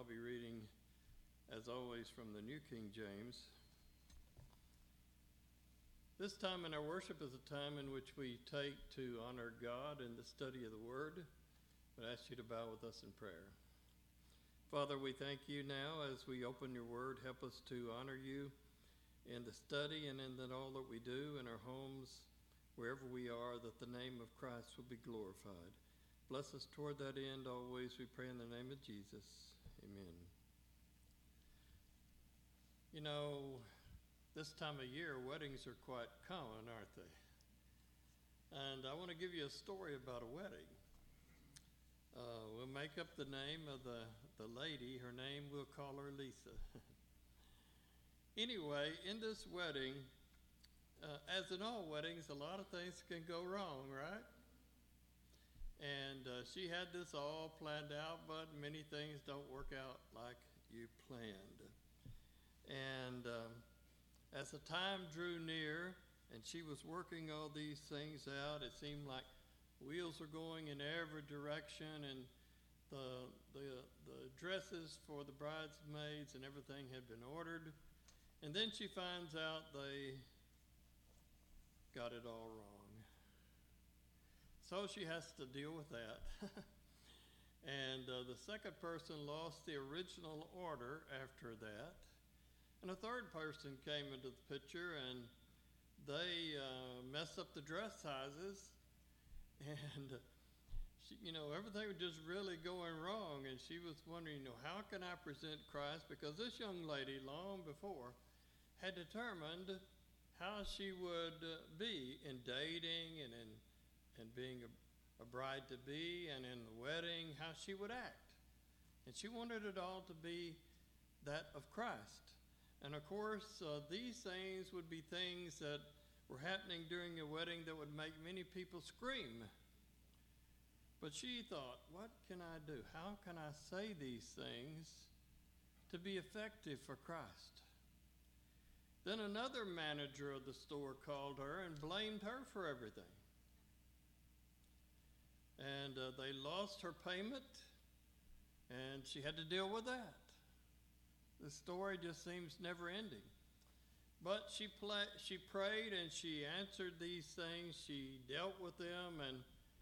I'll be reading, as always, from the New King James. This time in our worship is a time in which we take to honor God in the study of the Word. I ask you to bow with us in prayer. Father, we thank you now as we open your Word. Help us to honor you in the study and in all that we do in our homes, wherever we are, that the name of Christ will be glorified. Bless us toward that end always, we pray in the name of Jesus. Amen. You know, this time of year, weddings are quite common, aren't they? And I want to give you a story about a wedding. We'll make up the name of the lady. Her name, we'll call her Lisa. Anyway, in this wedding, as in all weddings, a lot of things can go wrong, right? And she had this all planned out, but many things don't work out like you planned. And as the time drew near and she was working all these things out, it seemed like wheels were going in every direction, and the dresses for the bridesmaids and everything had been ordered. And then she finds out they got it all wrong. So she has to deal with that. And the second person lost the original order after that. And a third person came into the picture, and they messed up the dress sizes. And, everything was just really going wrong. And she was wondering, how can I present Christ? Because this young lady, long before, had determined how she would be in dating and being a bride-to-be, and in the wedding, how she would act. And she wanted it all to be that of Christ. And of course, these things would be things that were happening during a wedding that would make many people scream. But she thought, what can I do? How can I say these things to be effective for Christ? Then another manager of the store called her and blamed her for everything. And they lost her payment, and she had to deal with that. The story just seems never ending. But she prayed and she answered these things. She dealt with them, and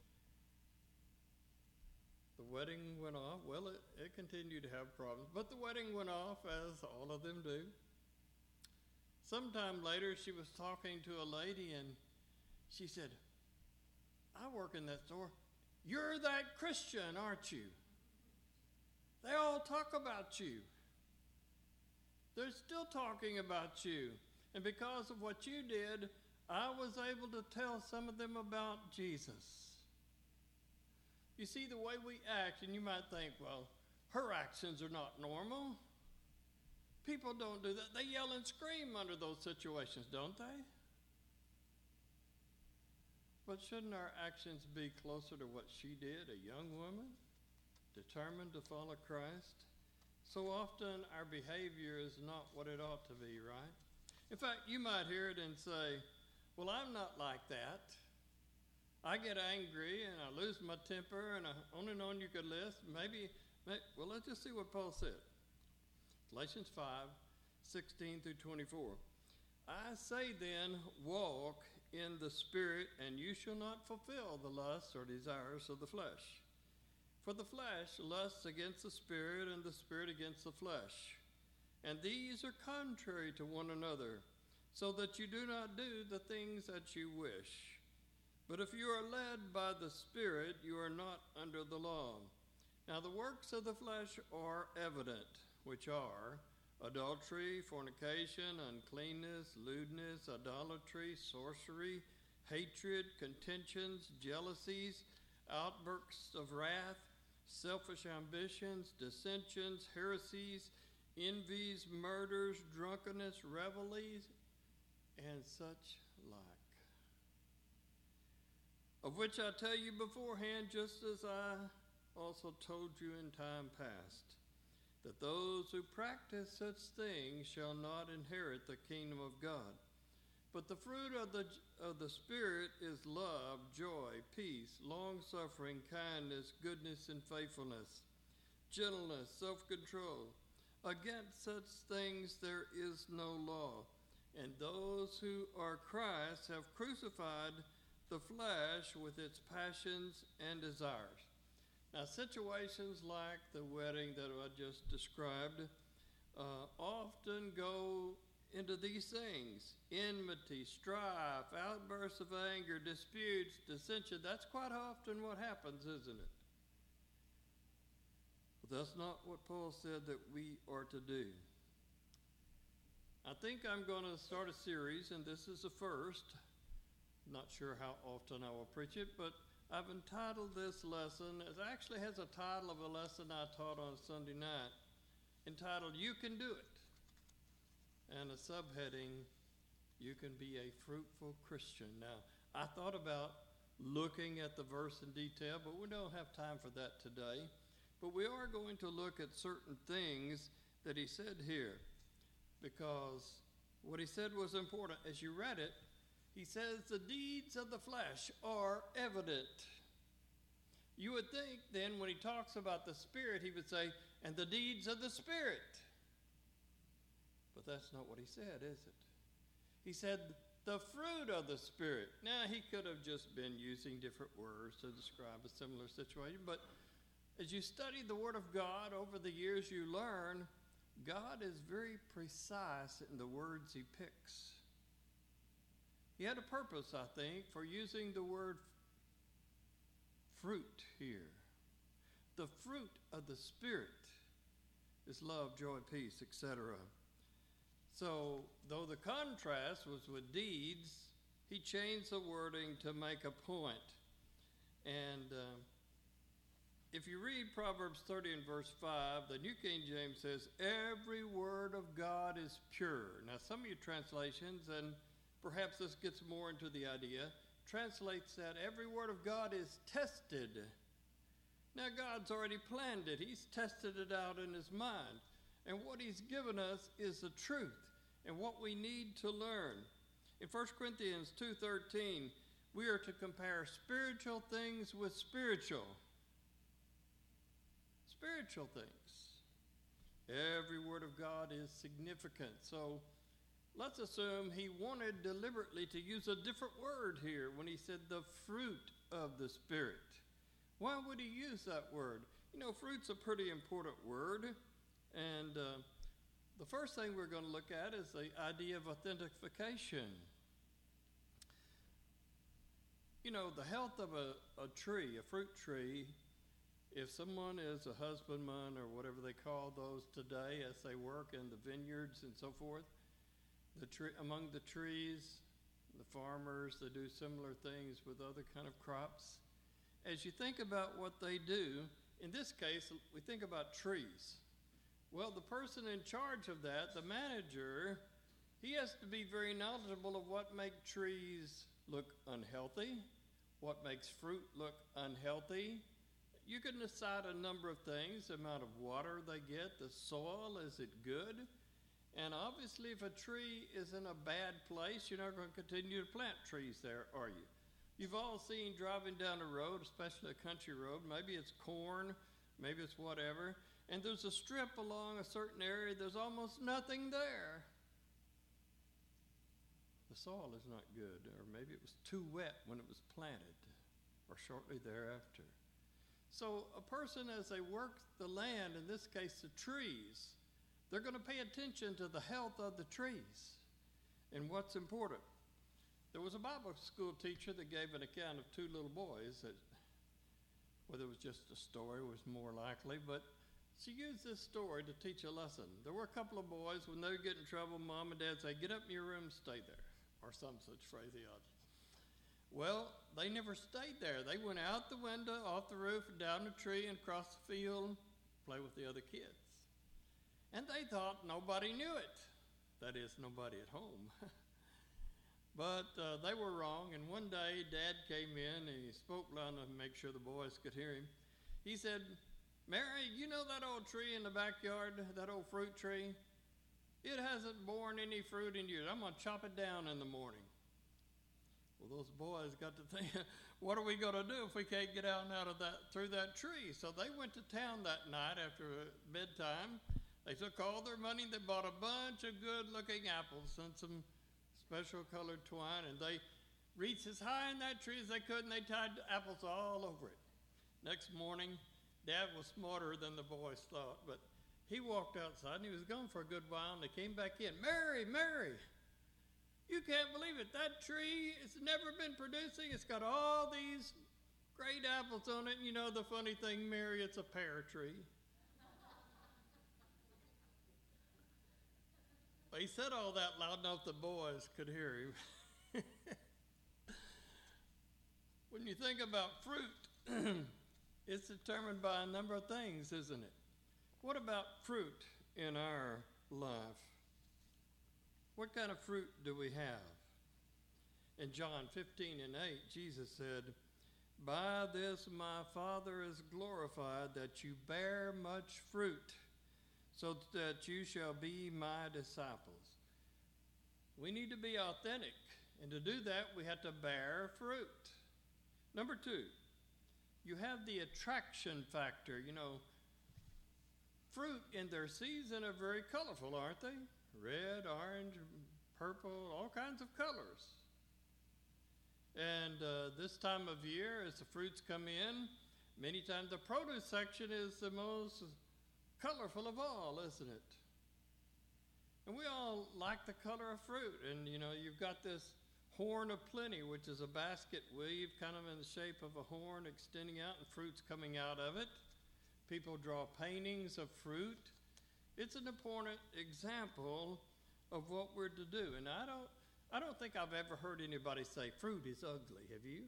the wedding went off. Well, it continued to have problems, but the wedding went off, as all of them do. Sometime later, she was talking to a lady, and she said, I work in that store. You're that Christian, aren't you? They all talk about you. They're still talking about you. And because of what you did, I was able to tell some of them about Jesus. You see, the way we act, and you might think, well, her actions are not normal. People don't do that. They yell and scream under those situations, don't they? But shouldn't our actions be closer to what she did, a young woman, determined to follow Christ? So often our behavior is not what it ought to be, right? In fact, you might hear it and say, well, I'm not like that. I get angry and I lose my temper, and on you could list. Well, let's just see what Paul said. Galatians 5:16 through 24. I say then, walk in the Spirit, and you shall not fulfill the lusts or desires of the flesh. For the flesh lusts against the Spirit, and the Spirit against the flesh. And these are contrary to one another, so that you do not do the things that you wish. But if you are led by the Spirit, you are not under the law. Now the works of the flesh are evident, which are adultery, fornication, uncleanness, lewdness, idolatry, sorcery, hatred, contentions, jealousies, outbursts of wrath, selfish ambitions, dissensions, heresies, envies, murders, drunkenness, revelries, and such like. Of which I tell you beforehand, just as I also told you in time past, that those who practice such things shall not inherit the kingdom of God. But the fruit of the Spirit is love, joy, peace, long-suffering, kindness, goodness, and faithfulness, gentleness, self-control. Against such things there is no law. And those who are Christ have crucified the flesh with its passions and desires. Now, situations like the wedding that I just described often go into these things: enmity, strife, outbursts of anger, disputes, dissension. That's quite often what happens, isn't it? But that's not what Paul said that we are to do. I think I'm going to start a series, and this is the first. Not sure how often I will preach it, but I've entitled this lesson, it actually has a title of a lesson I taught on Sunday night, entitled, You Can Do It, and a subheading, You Can Be a Fruitful Christian. Now, I thought about looking at the verse in detail, but we don't have time for that today. But we are going to look at certain things that he said here, because what he said was important. As you read it, he says the deeds of the flesh are evident. You would think then when he talks about the Spirit, he would say, and the deeds of the Spirit. But that's not what he said, is it? He said the fruit of the Spirit. Now, he could have just been using different words to describe a similar situation, but as you study the Word of God over the years, you learn God is very precise in the words he picks. He had a purpose, I think, for using the word fruit here. The fruit of the Spirit is love, joy, peace, etc. So, though the contrast was with deeds, he changed the wording to make a point. And if you read Proverbs 30 and verse 5, the New King James says, every word of God is pure. Now, some of your translations, and perhaps this gets more into the idea, translates that every word of God is tested. Now, God's already planned it. He's tested it out in his mind. And what he's given us is the truth and what we need to learn. In 1 Corinthians 2:13, we are to compare spiritual things with spiritual. Spiritual things. Every word of God is significant. So let's assume he wanted deliberately to use a different word here when he said the fruit of the Spirit. Why would he use that word? You know, fruit's a pretty important word. And the first thing we're going to look at is the idea of authentication. You know, the health of a tree, a fruit tree, if someone is a husbandman or whatever they call those today as they work in the vineyards and so forth, among the trees, the farmers, they do similar things with other kind of crops. As you think about what they do, in this case, we think about trees. Well, the person in charge of that, the manager, he has to be very knowledgeable of what makes trees look unhealthy, what makes fruit look unhealthy. You can decide a number of things, the amount of water they get, the soil, is it good? And obviously, if a tree is in a bad place, you're not going to continue to plant trees there, are you? You've all seen driving down a road, especially a country road, maybe it's corn, maybe it's whatever, and there's a strip along a certain area, there's almost nothing there. The soil is not good, or maybe it was too wet when it was planted, or shortly thereafter. So a person, as they work the land, in this case the trees, they're going to pay attention to the health of the trees and what's important. There was a Bible school teacher that gave an account of two little boys, that, whether it was just a story was more likely, but she used this story to teach a lesson. There were a couple of boys, when they would get in trouble, mom and dad say, get up in your room, stay there, or some such phraseology. Well, they never stayed there. They went out the window, off the roof, and down the tree, and across the field, play with the other kids. And they thought nobody knew it. That is, nobody at home. But they were wrong, and one day Dad came in, and he spoke loud enough to make sure the boys could hear him. He said, Mary, you know that old tree in the backyard, that old fruit tree? It hasn't borne any fruit in years. I'm going to chop it down in the morning. Well, those boys got to think, what are we going to do if we can't get out and out of that through that tree? So they went to town that night after bedtime. They took all their money. They bought a bunch of good-looking apples and some special colored twine, and they reached as high in that tree as they could, and they tied apples all over it. Next morning, Dad was smarter than the boys thought, but he walked outside, and he was gone for a good while, and they came back in. Mary, Mary, you can't believe it. That tree has never been producing. It's got all these great apples on it. And you know the funny thing, Mary, it's a pear tree. Well, he said all that loud enough the boys could hear him. When you think about fruit, it's determined by a number of things, isn't it? What about fruit in our life? What kind of fruit do we have? In John 15:8, Jesus said, "By this my Father is glorified, that you bear much fruit, so that you shall be my disciples." We need to be authentic, and to do that, we have to bear fruit. Number 2, you have the attraction factor. You know, fruit in their season are very colorful, aren't they? Red, orange, purple, all kinds of colors. And this time of year, as the fruits come in, many times the produce section is the most colorful of all, isn't it? And we all like the color of fruit. And, you know, you've got this horn of plenty, which is a basket weave kind of in the shape of a horn extending out and fruits coming out of it. People draw paintings of fruit. It's an important example of what we're to do. And I don't think I've ever heard anybody say fruit is ugly. Have you?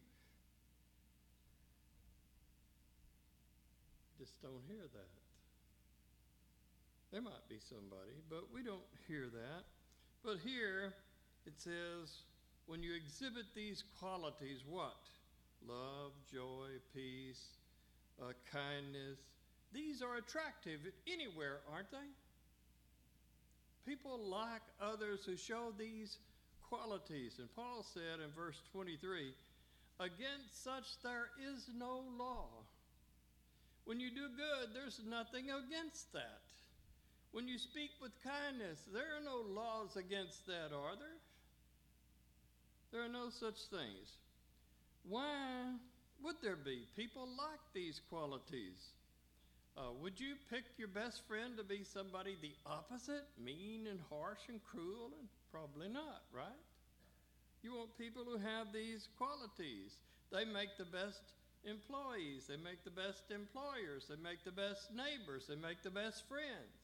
Just don't hear that. There might be somebody, but we don't hear that. But here it says, when you exhibit these qualities, what? Love, joy, peace, kindness. These are attractive anywhere, aren't they? People like others who show these qualities. And Paul said in verse 23, "Against such there is no law." When you do good, there's nothing against that. When you speak with kindness, there are no laws against that, are there? There are no such things. Why would there be? People like these qualities. Would you pick your best friend to be somebody the opposite, mean and harsh and cruel? And probably not, right? You want people who have these qualities. They make the best employees. They make the best employers. They make the best neighbors. They make the best friends.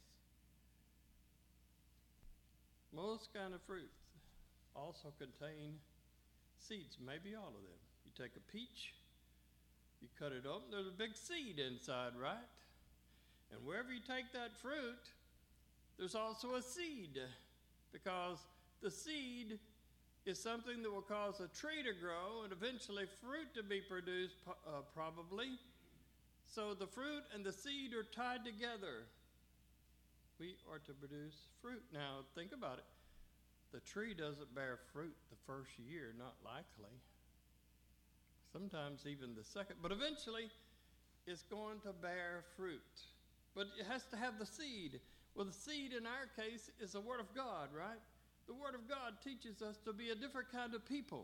Most kind of fruits also contain seeds, maybe all of them. You take a peach, you cut it open, there's a big seed inside, right? And wherever you take that fruit, there's also a seed, because the seed is something that will cause a tree to grow and eventually fruit to be produced, probably. So the fruit and the seed are tied together. We are to produce fruit. Now, think about it. The tree doesn't bear fruit the first year, not likely. Sometimes even the second. But eventually, it's going to bear fruit. But it has to have the seed. Well, the seed in our case is the Word of God, right? The Word of God teaches us to be a different kind of people.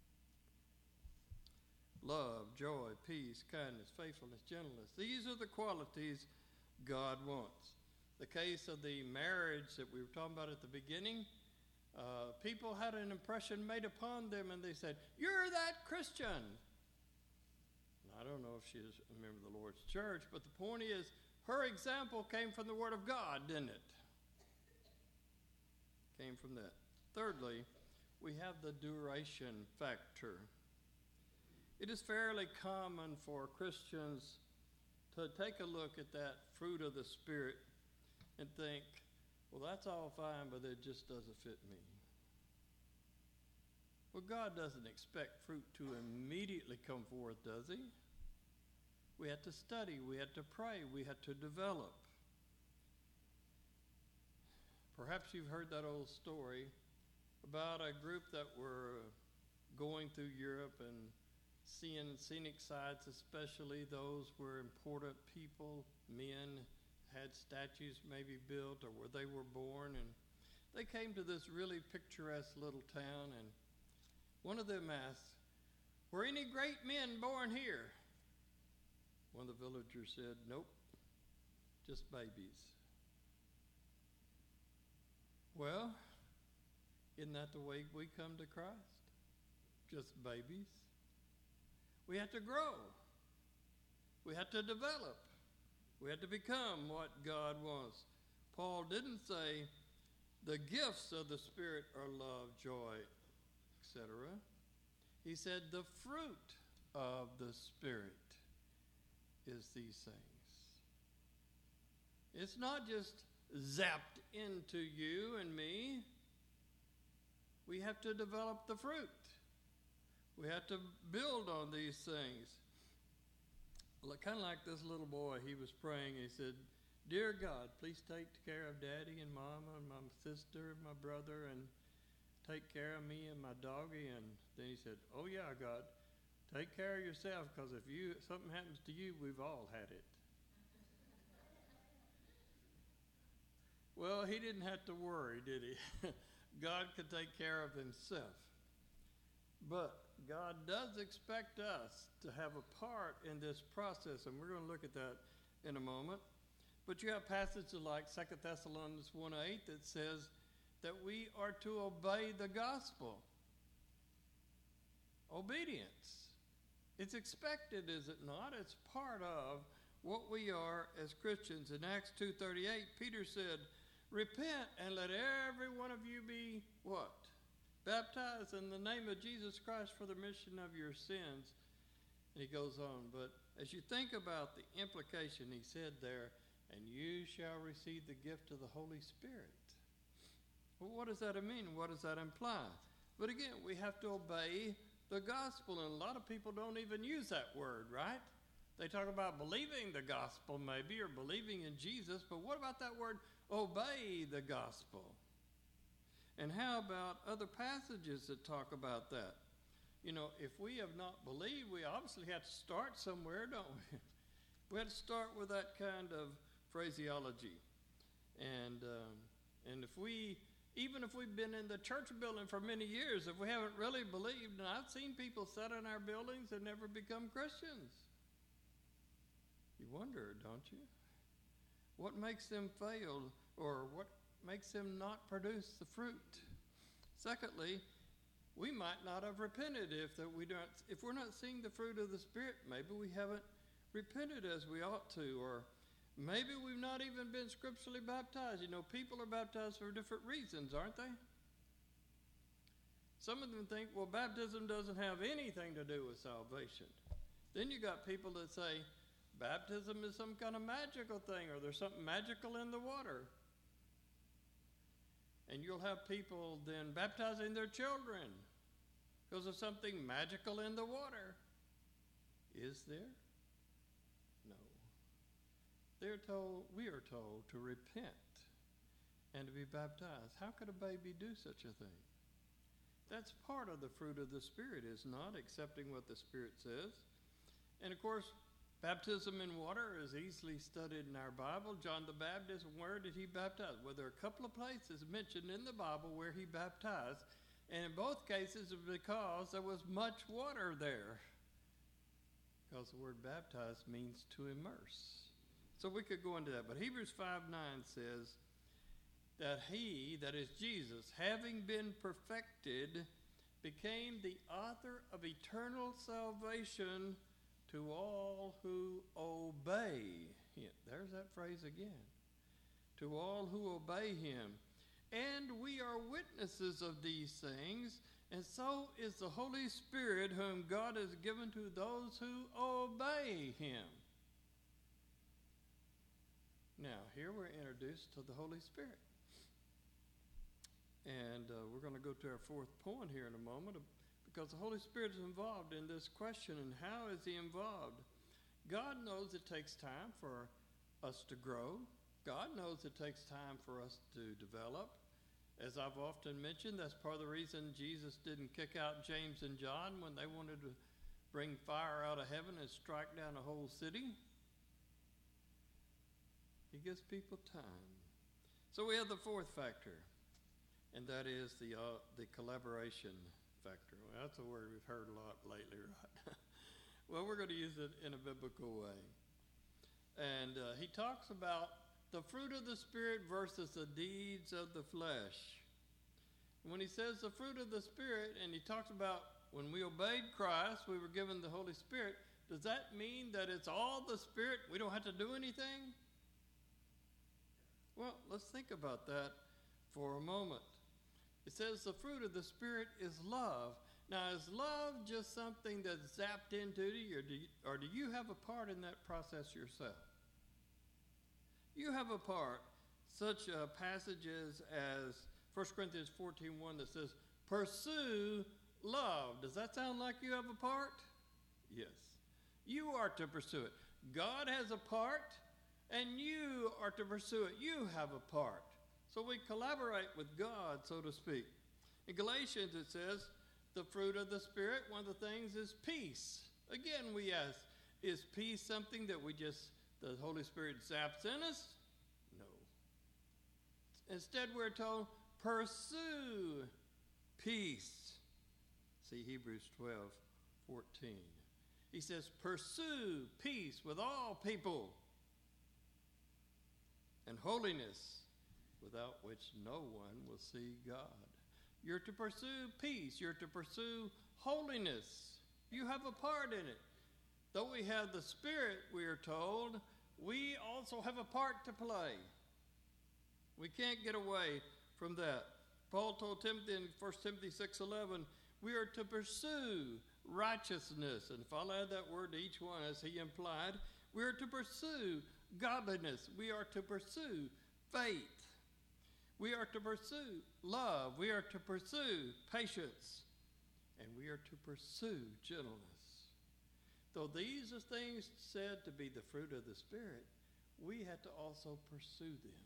Love, joy, peace, kindness, faithfulness, gentleness. These are the qualities God wants. The case of the marriage that we were talking about at the beginning, people had an impression made upon them, and they said, "You're that Christian." I don't know if she is a member of the Lord's church, but the point is, her example came from the Word of God, didn't it? Came from that. Thirdly, we have the duration factor. It is fairly common for Christians to take a look at that fruit of the Spirit and think, well, that's all fine, but it just doesn't fit me. Well, God doesn't expect fruit to immediately come forth, does he? We had to study, we had to pray, we had to develop. Perhaps you've heard that old story about a group that were going through Europe and seeing scenic sites, especially those where important people, men, had statues maybe built or where they were born. And they came to this really picturesque little town, and one of them asked, "Were any great men born here?" One of the villagers said, "Nope, just babies." Well, isn't that the way we come to Christ? Just babies? We have to grow. We have to develop. We have to become what God wants. Paul didn't say the gifts of the Spirit are love, joy, etc. He said the fruit of the Spirit is these things. It's not just zapped into you and me. We have to develop the fruit. We have to build on these things. Kind of like this little boy, he was praying, he said, "Dear God, please take care of Daddy and Mama and my sister and my brother, and take care of me and my doggy." And then he said, "Oh yeah, God, take care of yourself, because if something happens to you, we've all had it." Well, he didn't have to worry, did he? God could take care of himself. But God does expect us to have a part in this process, and we're going to look at that in a moment. But you have passages like 2 Thessalonians 1:8 that says that we are to obey the gospel. Obedience. It's expected, is it not? It's part of what we are as Christians. In Acts 2:38, Peter said, "Repent and let every one of you be" what? "Baptized in the name of Jesus Christ for the remission of your sins." And he goes on, but as you think about the implication, he said there, "And you shall receive the gift of the Holy Spirit." Well, what does that mean? What does that imply? But again, we have to obey the gospel, and a lot of people don't even use that word, right? They talk about believing the gospel maybe, or believing in Jesus, but what about that word, obey the gospel? And how about other passages that talk about that? You know, if we have not believed, we obviously have to start somewhere, don't we? We have to start with that kind of phraseology. And even if we've been in the church building for many years, if we haven't really believed, and I've seen people sit in our buildings and never become Christians. You wonder, don't you? What makes them fail, or what makes them not produce the fruit? Secondly, we might not have repented if we're not seeing the fruit of the Spirit. Maybe we haven't repented as we ought to, or maybe we've not even been scripturally baptized. You know, people are baptized for different reasons, aren't they? Some of them think, well, baptism doesn't have anything to do with salvation. Then you got people that say baptism is some kind of magical thing, or there's something magical in the water. And you'll have people then baptizing their children because of something magical in the water. Is there? No. We are told to repent and to be baptized. How could a baby do such a thing? That's part of the fruit of the Spirit, is not accepting what the Spirit says. And of course, baptism in water is easily studied in our Bible. John the Baptist, where did he baptize? Well, there are a couple of places mentioned in the Bible where he baptized, and in both cases it was because there was much water there. Because the word baptize means to immerse. So we could go into that, but Hebrews 5:9 says that he, that is Jesus, having been perfected, became the author of eternal salvation to all who obey him. There's that phrase again. To all who obey him. And we are witnesses of these things, and so is the Holy Spirit, whom God has given to those who obey him. Now, here we're introduced to the Holy Spirit. And we're going to go to our fourth point here in a moment, because the Holy Spirit is involved in this question. And how is he involved? God knows it takes time for us to grow. God knows it takes time for us to develop. As I've often mentioned, that's part of the reason Jesus didn't kick out James and John when they wanted to bring fire out of heaven and strike down a whole city. He gives people time. So we have the fourth factor, and that is the collaboration factor. Well, that's a word we've heard a lot lately, right? Well, we're going to use it in a biblical way. And he talks about the fruit of the Spirit versus the deeds of the flesh. When he says the fruit of the Spirit, and he talks about when we obeyed Christ, we were given the Holy Spirit, does that mean that it's all the Spirit? We don't have to do anything? Well, let's think about that for a moment. It says the fruit of the Spirit is love. Now, is love just something that's zapped into you, or do you have a part in that process yourself? You have a part. Such passages as 1 Corinthians 14:1 that says, pursue love. Does that sound like you have a part? Yes. You are to pursue it. God has a part, and you are to pursue it. You have a part. So we collaborate with God, so to speak. In Galatians it says, the fruit of the Spirit, one of the things is peace. Again, we ask, is peace something that the Holy Spirit zaps in us? No. Instead, we're told, pursue peace. See Hebrews 12:14. He says, pursue peace with all people and holiness, without which no one will see God. You're to pursue peace. You're to pursue holiness. You have a part in it. Though we have the Spirit, we are told, we also have a part to play. We can't get away from that. Paul told Timothy in 1 Timothy 6:11, we are to pursue righteousness. And if I'll add that word to each one as he implied, we are to pursue godliness. We are to pursue faith. We are to pursue love. We are to pursue patience. And we are to pursue gentleness. Though these are things said to be the fruit of the Spirit, we have to also pursue them.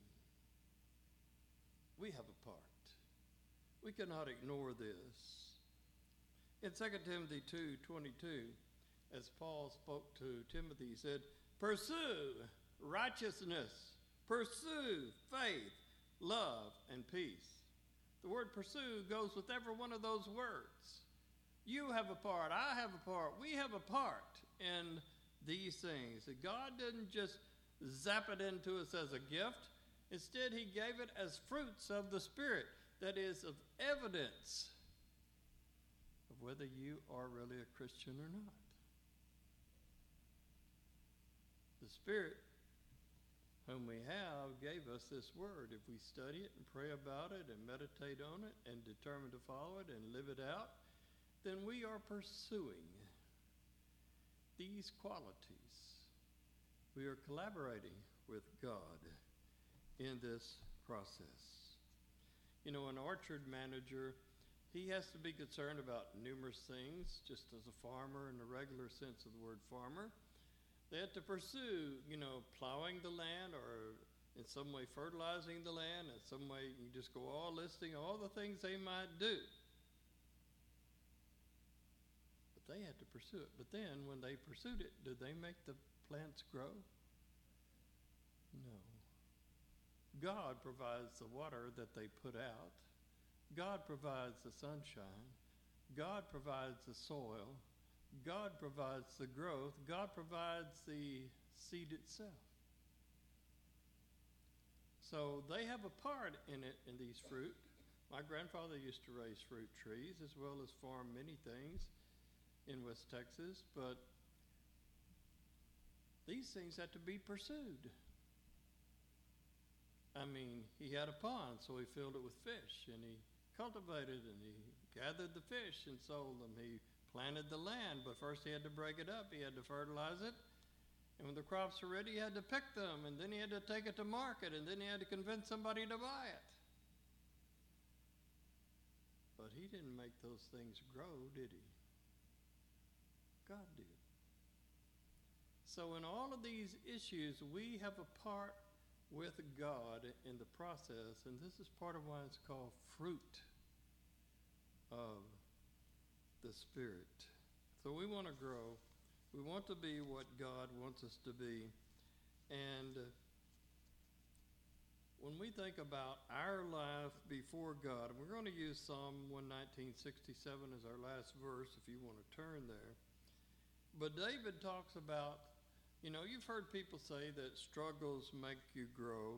We have a part. We cannot ignore this. In 2 Timothy 2:22, as Paul spoke to Timothy, he said, pursue righteousness, pursue faith, love, and peace. The word pursue goes with every one of those words. You have a part, I have a part, we have a part in these things. That God didn't just zap it into us as a gift. Instead, he gave it as fruits of the Spirit, that is, of evidence of whether you are really a Christian or not. The Spirit, whom we have, gave us this word. If we study it and pray about it and meditate on it and determine to follow it and live it out, then we are pursuing these qualities. We are collaborating with God in this process. You know, an orchard manager, he has to be concerned about numerous things, just as a farmer in the regular sense of the word farmer. They have to pursue, plowing the land, or in some way fertilizing the land, in some way you just go all listing all the things they might do. But they had to pursue it. But then when they pursued it, did they make the plants grow? No. God provides the water that they put out. God provides the sunshine. God provides the soil. God provides the growth. God provides the seed itself. So they have a part in it, in these fruit. My grandfather used to raise fruit trees as well as farm many things in West Texas, but these things had to be pursued. I mean, he had a pond, so he filled it with fish, and he cultivated, and he gathered the fish and sold them. He planted the land, but first he had to break it up. He had to fertilize it, and when the crops were ready, he had to pick them, and then he had to take it to market, and then he had to convince somebody to buy it. But he didn't make those things grow, did he? God did. So in all of these issues, we have a part with God in the process, and this is part of why it's called fruit of the Spirit. So we want to grow. We want to be what God wants us to be. And when we think about our life before God, and we're going to use Psalm 119:67 as our last verse if you want to turn there. But David talks about, you've heard people say that struggles make you grow.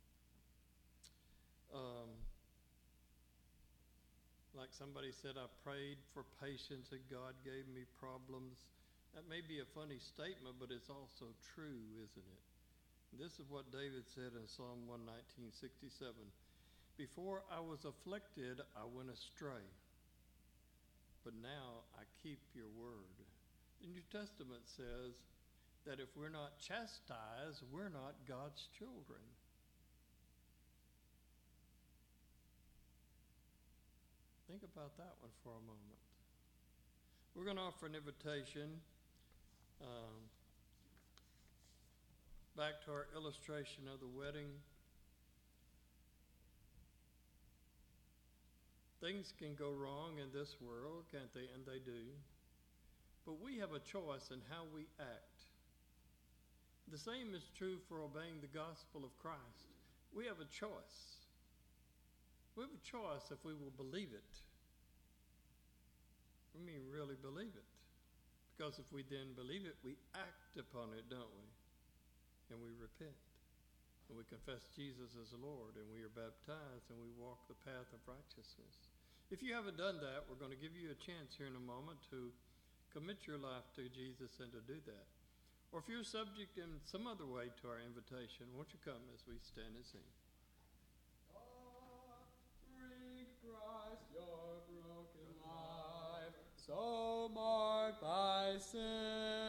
Like somebody said, I prayed for patience and God gave me problems. That may be a funny statement, but it's also true, isn't it? This is what David said in Psalm 119:67. Before I was afflicted, I went astray, but now I keep your word. The New Testament says that if we're not chastised, we're not God's children. Think about that one for a moment. We're going to offer an invitation back to our illustration of the wedding. Things can go wrong in this world, can't they? And they do. But we have a choice in how we act. The same is true for obeying the gospel of Christ. We have a choice. We have a choice if we will believe it. I mean, really believe it. Because if we then believe it, we act upon it, don't we? And we repent. And we confess Jesus as the Lord. And we are baptized and we walk the path of righteousness. If you haven't done that, we're going to give you a chance here in a moment to commit your life to Jesus and to do that. Or if you're subject in some other way to our invitation, won't you come as we stand and sing? So marked by sin.